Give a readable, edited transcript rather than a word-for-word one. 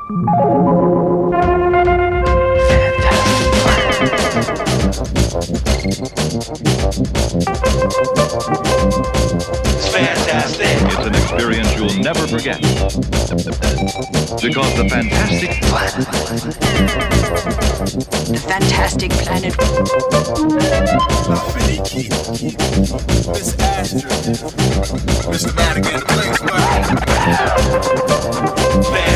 It's fantastic. It's an experience you'll never forget. Because the fantastic planet. The fantastic planet. Miss Astrid. Mr. Madigan, the place,